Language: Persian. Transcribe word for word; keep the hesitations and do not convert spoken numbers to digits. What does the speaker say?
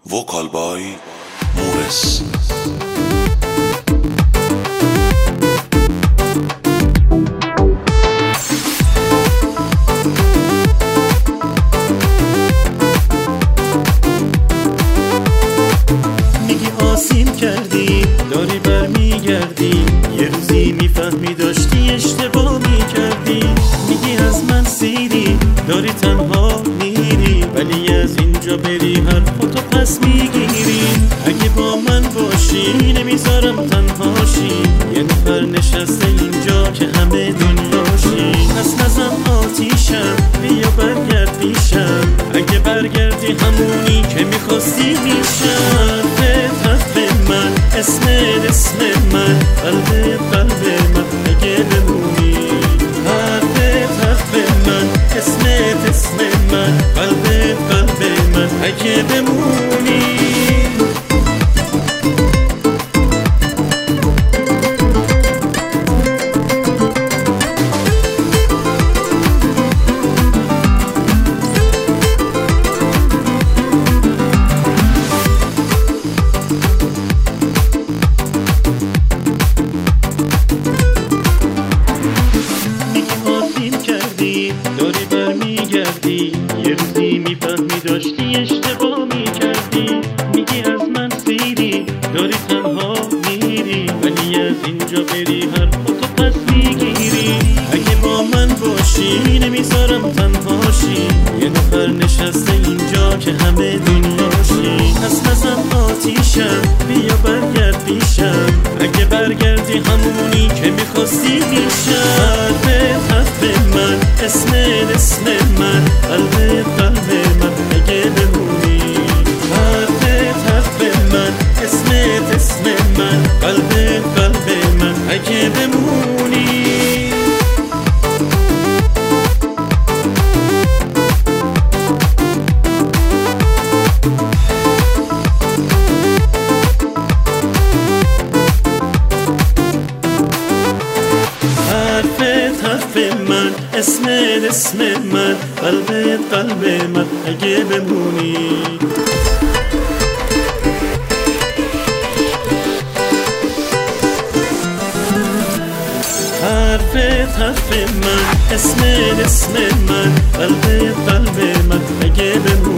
وکال بای مورس. میگی آسیم کردی داری برمیگردی، یه روزی میفهمی داشتی اشتباه میکردی. میگی از من سیری داری تنها میری، ولی از اینجا بری حرفاتو پس میگیری. اگه با من باشی نمیذارم تنهاشی، یه نفر نشسته اینجا که همه دنیاشی. پس نزن آتیشم بیا برگرد پیشم، اگه برگردی همونی که میخواستی میشم. حرف من اسمت اسم من، قلب قلب من اگه بمونی. حرفت حرف من اسمت اسم من، قلب قلب من اگه بمونی. داری برمیگردی، یه روزی میفهمی داشتی اشتباه میکردی. میگی از من سیری داری تنها میری، ولی از اینجا بری حرفاتو پس میگیری. اگه با من باشی نمیذارم تنهاشی، یه نفر نشسته اینجا که همه دنیاشی. پس نزن آتیشم بیا برگرد پیشم، اگه برگردی همونی که میخواستی میشم. حرف من اسمت اسم من، قلب قلب من اگه بمونی. حرفت حرف من اسمت اسم من، قلب قلب من اگه بمونی. حرفت حرف من اسمت اسم من، قلب قلب من اگه بمونی. حرفت حرف من اسمت اسم من، قلب قلب من اگه بمونی.